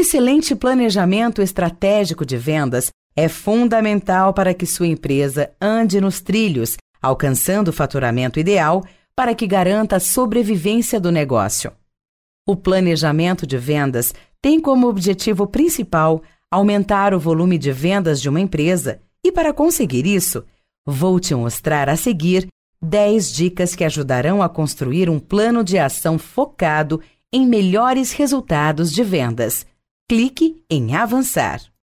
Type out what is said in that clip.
excelente planejamento estratégico de vendas é fundamental para que sua empresa ande nos trilhos, alcançando o faturamento ideal para que garanta a sobrevivência do negócio. O planejamento de vendas tem como objetivo principal aumentar o volume de vendas de uma empresa e, para conseguir isso, vou te mostrar a seguir 10 dicas que ajudarão a construir um plano de ação focado em melhores resultados de vendas. Clique em avançar.